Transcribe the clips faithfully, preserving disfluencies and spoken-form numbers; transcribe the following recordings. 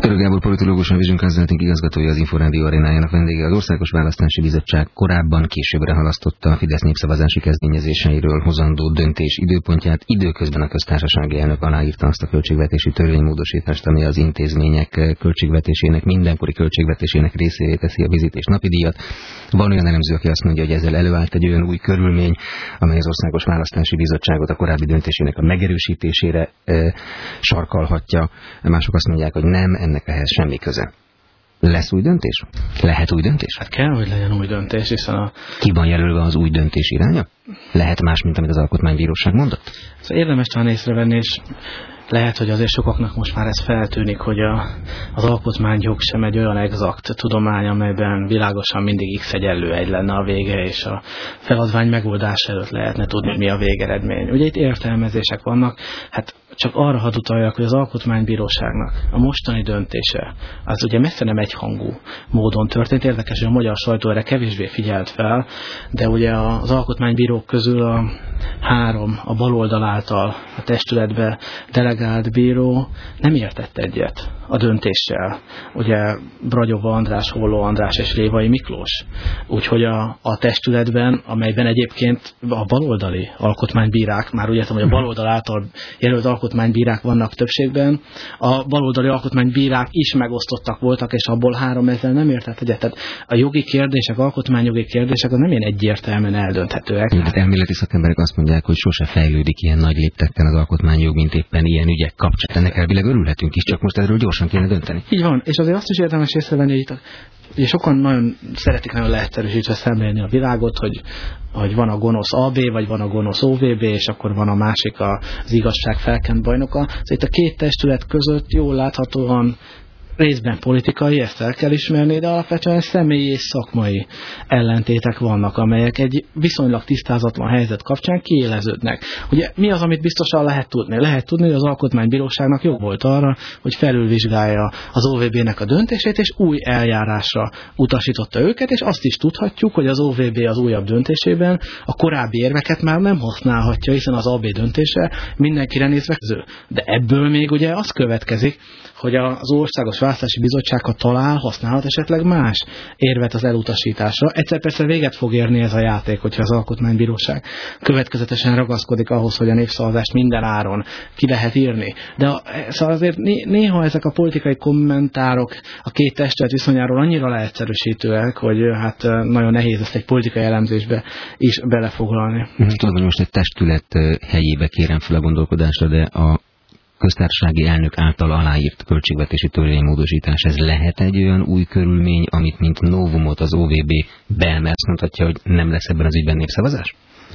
Török Gábor politológus, a Vision Consulting igazgatója, az Inforádió arénájának vendége. Az Országos Választási Bizottság korábban későbbre halasztotta a Fidesz népszavazási kezdeményezéseiről hozandó döntés időpontját. Időközben a köztársasági elnök aláírta azt a költségvetési törvénymódosítást, ami az intézmények költségvetésének, mindenkori költségvetésének részévé teszi a vízit és napidíjat. Van olyan elemző, aki azt mondja, hogy ezzel előállt egy olyan új körülmény, amely az Országos Választási Bizottságot a korábbi döntésének a megerősítésére e, sarkalhatja. Mások azt mondják, hogy nem, ennek ehhez semmi köze. Lesz új döntés? Lehet új döntés? Hát kell, hogy legyen új döntés, hiszen a... Ki van jelölve az új döntés iránya? Lehet más, mint amit az Alkotmánybíróság mondott? Ez érdemes talán észrevenni, és lehet, hogy azért sokaknak most már ez feltűnik, hogy a, az alkotmányjog sem egy olyan exakt tudomány, amelyben világosan mindig x egyenlő egy lenne a vége, és a feladvány megoldás előtt lehetne tudni, mi a végeredmény. Ugye itt értelmezések vannak, hát csak arra hadd utaljak, hogy az Alkotmánybíróságnak a mostani döntése, az ugye messze nem egyhangú módon történt. Érdekes, hogy a magyar sajtó erre kevésbé figyelt fel, de ugye az alkotmánybírók közül a három, a baloldal által a testületbe delegált bíró nem értett egyet a döntéssel. Ugye Bragyova András, Holló András és Révai Miklós. Úgyhogy a, a testületben, amelyben egyébként a baloldali alkotmánybírák, már úgy értem, hogy a baloldal által jelölt alkotmánybírák vannak többségben, a baloldali alkotmánybírák is megosztottak voltak, és abból három ezzel nem értett egyet. Tehát a jogi kérdések, alkotmányjogi kérdések az nem ilyen egyértelműen eldönthetőek. Tehát elméleti szakemberek azt mondják, hogy sose fejlődik ilyen nagy léptekkel az alkotmányjog, mint éppen ilyen ügyek kapcsán. Ennek elvileg örülhetünk is, csak most erről gyorsan kéne dönteni. Így van, és azért azt is érdemes észrevenni, hogy itt a, ugye sokan nagyon szeretik nagyon leegyszerűsítve szemlélni a világot, hogy, hogy van a gonosz á bé, vagy van a gonosz o vé bé, és akkor van a másik az igazság felkent bajnoka. Szóval itt a két testület között jól láthatóan részben politikai, ezt el kell ismerni, de alapvetően személyi és szakmai ellentétek vannak, amelyek egy viszonylag tisztázatlan helyzet kapcsán kiéleződnek. Ugye mi az, amit biztosan lehet tudni? Lehet tudni, hogy az Alkotmánybíróságnak jog volt arra, hogy felülvizsgálja az o vé bé-nek a döntését, és új eljárásra utasította őket, és azt is tudhatjuk, hogy az o vé bé az újabb döntésében a korábbi érveket már nem használhatja, hiszen az á bé döntése mindenkire nézve közül. De ebből még ugye az következik, hogy az Országos Választási Bizottság, ha talál, használhat esetleg más érvet az elutasításra. Egyszer persze véget fog érni ez a játék, hogyha az Alkotmánybíróság következetesen ragaszkodik ahhoz, hogy a népszavazást minden áron ki lehet írni. De a, szóval azért néha ezek a politikai kommentárok a két testület viszonyáról annyira leegyszerűsítőek, hogy hát nagyon nehéz ezt egy politikai elemzésbe is belefoglalni. Tudom, hogy most egy testület helyébe kérem fel a gondolkodásra, de a köztársasági elnök által aláírt költségvetési törvénymódosítás, ez lehet egy olyan új körülmény, amit mint novumot az o vé bé beemel, azt mondhatja, hogy nem lesz ebben az ügyben népszavazás?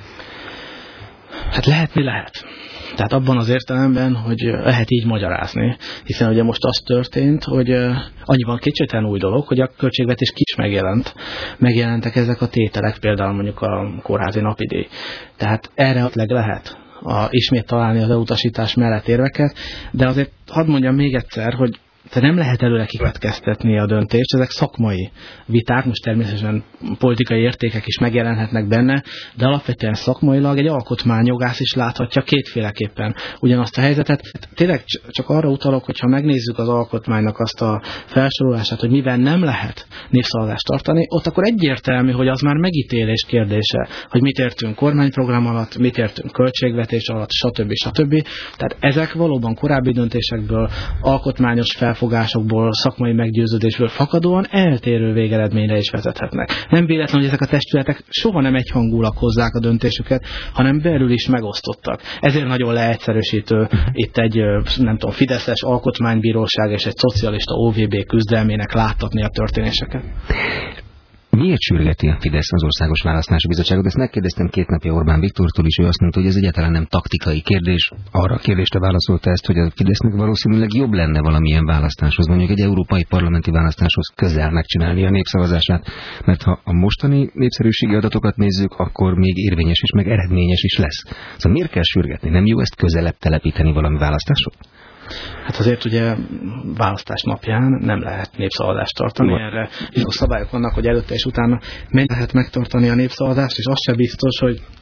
Hát lehetni lehet. Tehát abban az értelemben, hogy lehet így magyarázni, hiszen ugye most az történt, hogy annyiban kétségtelen új dolog, hogy a költségvetés ki is megjelent. Megjelentek ezek a tételek, például mondjuk a kórházi napidíj. Tehát erre lehet A, ismét találni az elutasítás mellett érveket, de azért hadd mondjam még egyszer, hogy te nem lehet előre kikövetkeztetni a döntést, ezek szakmai viták, most természetesen politikai értékek is megjelenhetnek benne, de alapvetően szakmailag egy alkotmányjogász is láthatja kétféleképpen ugyanazt a helyzetet. Tényleg csak arra utalok, hogyha megnézzük az alkotmánynak azt a felsorolását, hogy miben nem lehet népszavazást tartani, ott akkor egyértelmű, hogy az már megítélés kérdése, hogy mit értünk kormányprogram alatt, mit értünk költségvetés alatt, stb. stb. Tehát ezek valóban korábbi döntésekből, alkotmányos fel fogásokból, szakmai meggyőződésből fakadóan eltérő végeredményre is vezethetnek. Nem véletlen, hogy ezek a testületek soha nem egyhangulag hozzák a döntésüket, hanem belül is megosztottak. Ezért nagyon leegyszerűsítő itt egy, nem tudom, fideszes alkotmánybíróság és egy szocialista o vé bé küzdelmének láttatni a történéseket. Miért sürgeti a Fidesz az Országos Választási Bizottságot? Ezt megkérdeztem két napja Orbán Viktortól is, ő azt mondta, hogy ez egyáltalán nem taktikai kérdés. Arra a kérdésre válaszolta ezt, hogy a Fidesznek valószínűleg jobb lenne valamilyen választáshoz, mondjuk egy európai parlamenti választáshoz közel megcsinálni a népszavazását, mert ha a mostani népszerűségi adatokat nézzük, akkor még érvényes is, meg eredményes is lesz. Szóval miért kell sürgetni? Nem jó ezt közelebb telepíteni valami választáshoz? Hát azért ugye választás napján nem lehet népszavazást tartani, Jó. Erre bizonyos szabályok vannak, hogy előtte és utána mennyire lehet megtartani a népszavazást, és az sem biztos, hogy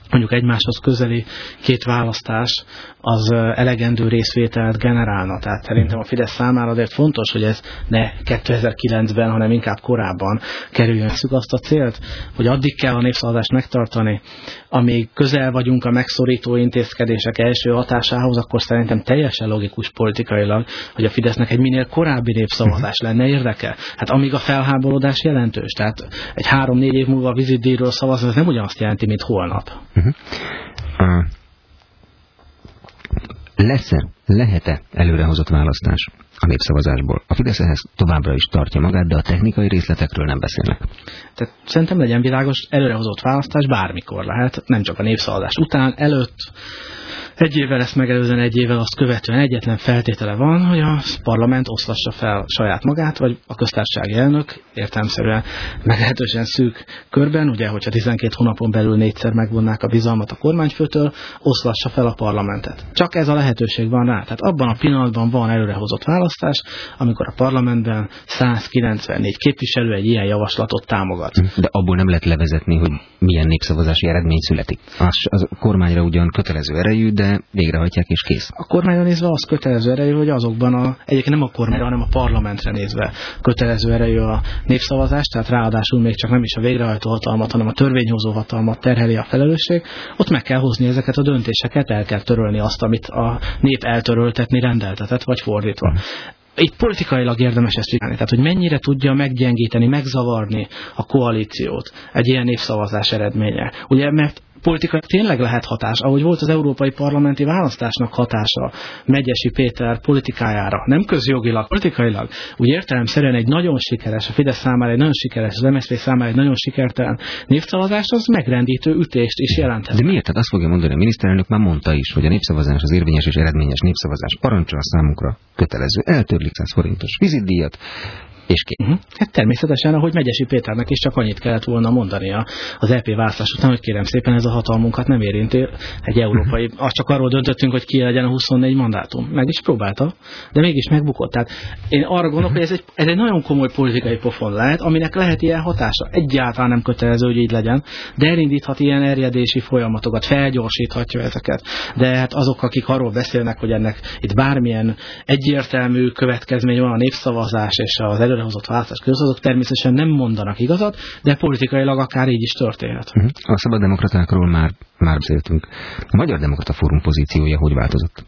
mondjuk egymáshoz közeli két választás az elegendő részvételt generálna. Tehát szerintem a Fidesz számára azért fontos, hogy ez ne kétezer-kilencben, hanem inkább korábban kerüljön. Szük azt a célt, hogy addig kell a népszavazást megtartani, amíg közel vagyunk a megszorító intézkedések első hatásához, akkor szerintem teljesen logikus politikailag, hogy a Fidesznek egy minél korábbi népszavazás lenne érdeke. Hát amíg a felháborodás jelentős, tehát egy három-négy év múlva a vizitdíjról szavazni, az nem ugyanazt jelenti, mint holnap. Uh-huh. Uh, lesz-e, lehet-e előrehozott választás a népszavazásból? A Fidesz ehhez továbbra is tartja magát, de a technikai részletekről nem beszélnek. Tehát szerintem legyen világos, előrehozott választás bármikor lehet, nem csak a népszavazás után, előtt, egy évvel ezt megelőzően, egy évvel azt követően egyetlen feltétele van, hogy a parlament oszlassa fel saját magát, vagy a köztársasági elnök értelemszerűen meglehetősen szűk körben, ugye, hogyha tizenkét hónapon belül négyszer megvonnák a bizalmat a kormányfőtől, oszlassa fel a parlamentet. Csak ez a lehetőség van rá. Tehát abban a pillanatban van előrehozott választás, amikor a parlamentben százkilencvennégy képviselő egy ilyen javaslatot támogat. De abból nem lehet levezetni, hogy milyen népszavazási eredmény születik. Az, az kormányra ugyan kötelező erejű, de végrehajtják és kész. A kormányra nézve az kötelező erejű, hogy azokban a, egyébként nem a kormányra, hanem a parlamentre nézve kötelező erejű a népszavazás, tehát ráadásul még csak nem is a végrehajtó hatalmat, hanem a törvényhozó hatalmat terheli a felelősség, ott meg kell hozni ezeket a döntéseket, el kell törölni azt, amit a nép eltöröltetni rendeltetett, vagy fordítva. Hmm. Itt politikailag érdemes ezt csinálni, tehát hogy mennyire tudja meggyengíteni, megzavarni a koalíciót egy ilyen népszavazás eredménye. Ugye, mert politikai tényleg lehet hatás, ahogy volt az európai parlamenti választásnak hatása Megyesi Péter politikájára, nem közjogilag, politikailag. Úgy értelemszerűen egy nagyon sikeres, a Fidesz számára egy nagyon sikeres, az em es zé pé számára egy nagyon sikertelen népszavazás, az megrendítő ütést is jelenthet. De miért? Tehát azt fogja mondani, a miniszterelnök már mondta is, hogy a népszavazás, az érvényes és eredményes népszavazás parancsol számunkra kötelező. Eltörlik száz forintos vizitdíjat, és ki? Uh-huh. Hát természetesen, ahogy Megyesi Péternek is csak annyit kellett volna mondania az é pé választás után, hogy kérem szépen, ez a hatalmunkat nem érinti. Egy európai, uh-huh. azt csak arról döntöttünk, hogy ki legyen a huszonnégy mandátum. Meg is próbálta, de mégis megbukott. Tehát én arra gondolok, uh-huh. hogy ez egy, ez egy nagyon komoly politikai pofon lehet, aminek lehet ilyen hatása. Egyáltalán nem kötelező, hogy így legyen, de elindíthat ilyen erjedési folyamatokat, felgyorsíthatja ezeket. De hát azok, akik arról beszélnek, hogy ennek itt bármilyen egyértelmű következmény van a népszavazás és az előrehozott választás között, azok természetesen nem mondanak igazat, de politikailag akár így is történhet. Uh-huh. A szabaddemokratákról már, már beszéltünk. A Magyar Demokrata Fórum pozíciója hogy változott?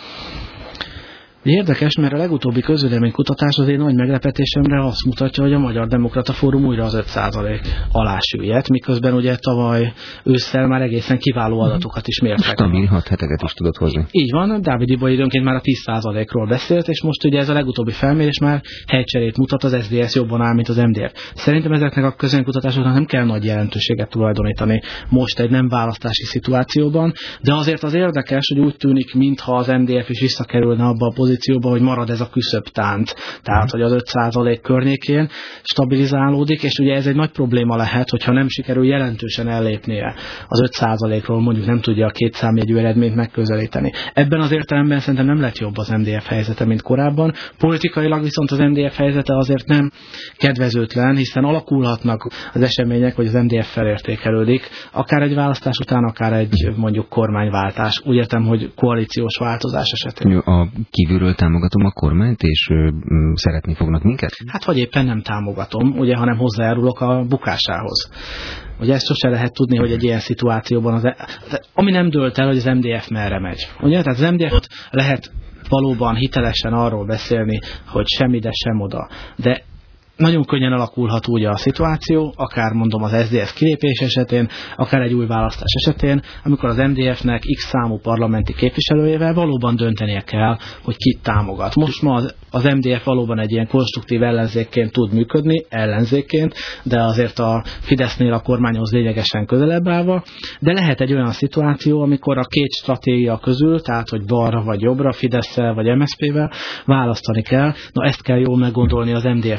Érdekes, mert a legutóbbi közvéleménykutatás az én nagy meglepetésemre azt mutatja, hogy a Magyar Demokrata Fórum újra az öt százalék alá süllyedt, miközben ugye tavaly ősszel már egészen kiváló adatokat is mértek. Stabil hat heteket is tudott hozni. Így van, Dávid Ibai időnként már a tíz százalékról beszélt, és most ugye ez a legutóbbi felmérés már helycserét mutat, az es zé dé es jobban áll, mint az em dé ef. Szerintem ezeknek a közvéleménykutatásoknak nem kell nagy jelentőséget tulajdonítani most egy nem választási szituációban, de azért az érdekes, hogy úgy tűnik, mintha az em dé ef is visszakerülne abba a pozícióba, hogy marad ez a küszöbtánc, tehát hogy az öt százalék környékén stabilizálódik, és ugye ez egy nagy probléma lehet, hogyha nem sikerül jelentősen ellépnie az öt százalékról, mondjuk nem tudja a két számjegyű eredményt megközelíteni. Ebben az értelemben szerintem nem lett jobb az em dé ef helyzete, mint korábban. Politikailag viszont az em dé ef helyzete azért nem kedvezőtlen, hiszen alakulhatnak az események, hogy az em dé ef felértékelődik, akár egy választás után, akár egy mondjuk kormányváltás. Úgy értem, hogy koalíciós változás esetén. A kívülről támogatom a kormányt, és ö, szeretni fognak minket? Hát vagy éppen nem támogatom, ugye, hanem hozzájárulok a bukásához. Ugye ezt sose lehet tudni, hogy egy ilyen szituációban, az, ami nem dőlt el, hogy az em dé ef merre megy. Ugye, tehát az em dé ef-t lehet valóban hitelesen arról beszélni, hogy sem ide, sem oda. De nagyon könnyen alakulhat úgy a szituáció, akár mondom az es zé dé es kilépés esetén, akár egy új választás esetén, amikor az em dé ef-nek x számú parlamenti képviselőjével valóban döntenie kell, hogy kit támogat. Most ma az, az em dé ef valóban egy ilyen konstruktív ellenzékként tud működni, ellenzékként, de azért a Fidesznél a kormányhoz lényegesen közelebb állva, de lehet egy olyan szituáció, amikor a két stratégia közül, tehát hogy balra vagy jobbra, Fidesszel vagy em es zé pével választani kell. Na ezt kell jól meggondolni az em dé ef-nek, hogy egy ilyen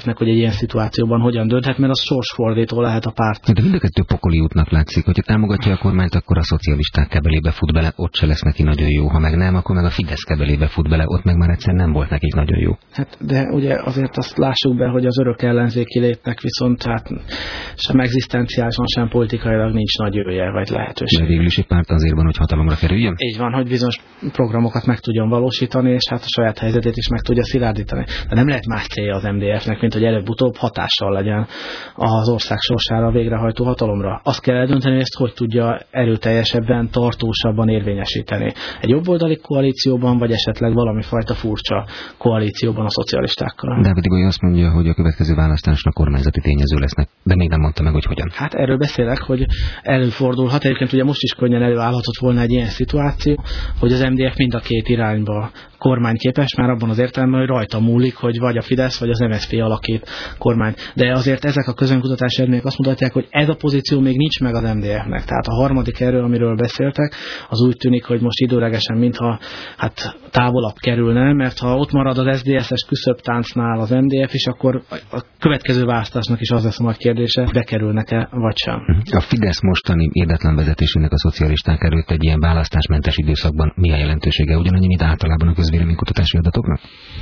ilyen szituációban hogyan dönthet, mert az sorsfordító lehet a párt. De mind a kettő pokoli útnak látszik, hogyha támogatja a kormányt, akkor a szocialisták kebelébe fut bele, ott se lesz neki nagyon jó. Ha meg nem, akkor meg a Fidesz kebelébe fut bele, ott meg már egyszer nem volt nekik nagyon jó. Hát, de ugye azért azt lássuk be, hogy az örök ellenzéki létnek viszont hát sem egzisztenciálisan, sem politikailag nincs nagy jövője vagy lehetőség. De végül is egy párt azért van, hogy hatalomra kerüljön? Így van, hogy bizonyos programokat meg tudjon valósítani, és hát a saját helyzetét is meg tudja szilárdítani. De nem lehet más célja az em dé ef-nek, mint hogy előbb-utóbb hatással legyen az ország sorsára a végrehajtó hatalomra. Azt kell eldönteni, hogy ezt hogy tudja erőteljesebben, tartósabban érvényesíteni. Egy jobboldali koalícióban, vagy esetleg valami fajta furcsa koalícióban a szocialistákkal. Dávid Ibolyi azt mondja, hogy a következő választásnak kormányzati tényező lesznek, de még nem mondta meg, hogy hogyan. Hát erről beszélek, hogy előfordulhat, egyébként ugye most is könnyen előállhatott volna egy ilyen szituáció, hogy az em dé ef mind a két irányba kormányképes, már abban az értelemben, hogy rajta múlik, hogy vagy a Fidesz, vagy az em es zé pé alakít kormány. De azért ezek a közönkutatási eredmények azt mutatják, hogy ez a pozíció még nincs meg az em dé ef-nek. Tehát a harmadik erő, amiről beszéltek, az úgy tűnik, hogy most időlegesen mintha hát távolabb kerülne, mert ha ott marad az es zé dé es-es küszöbtáncnál az em dé ef is, akkor a következő választásnak is az lesz a nagy kérdése, bekerülnek-e, vagy sem. A Fidesz mostani érdetlen vezetésének a szocialisták előtt egy ilyen választásmentes időszakban mi a jelentősége? Ugyanannyi, mint általában a közvéleménykutatási adatoknak?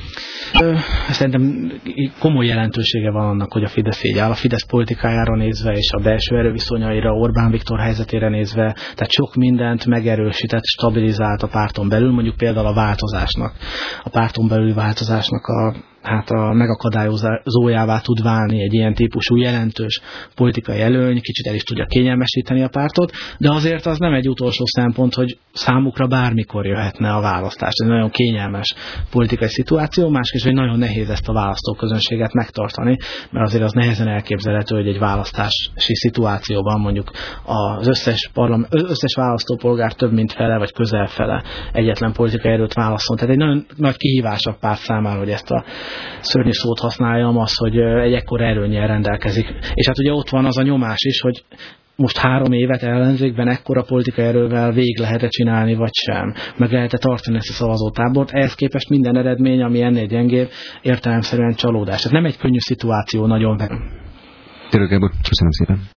Szerintem komoly jelentősége van annak, hogy a Fidesz így áll. A Fidesz politikájára nézve és a belső erőviszonyaira, Orbán Viktor helyzetére nézve, tehát sok mindent megerősített, stabilizált a párton belül, mondjuk például a változásnak, a párton belüli változásnak a hát a megakadályozójává tud válni egy ilyen típusú jelentős politikai előny, kicsit el is tudja kényelmesíteni a pártot, de azért az nem egy utolsó szempont, hogy számukra bármikor jöhetne a választás. Ez egy nagyon kényelmes politikai szituáció, másképp, hogy nagyon nehéz ezt a választóközönséget megtartani, mert azért az nehezen elképzelhető, hogy egy választási szituációban mondjuk az összes, parlament, összes választópolgár több mint fele, vagy közel fele egyetlen politikai erőt válaszol. Tehát egy nagyon nagy kihívás a párt számára, hogy ezt a szörnyű szót használjam, az, hogy egy ekkora erőnnyel rendelkezik. És hát ugye ott van az a nyomás is, hogy most három évet ellenzékben ekkora politikai erővel végig lehet-e csinálni, vagy sem. Meg lehet-e tartani ezt a szavazótábort. Ehhez képest minden eredmény, ami ennél gyengébb, értelemszerűen csalódás. Tehát nem egy könnyű szituáció nagyon. Török Gábor, köszönöm szépen.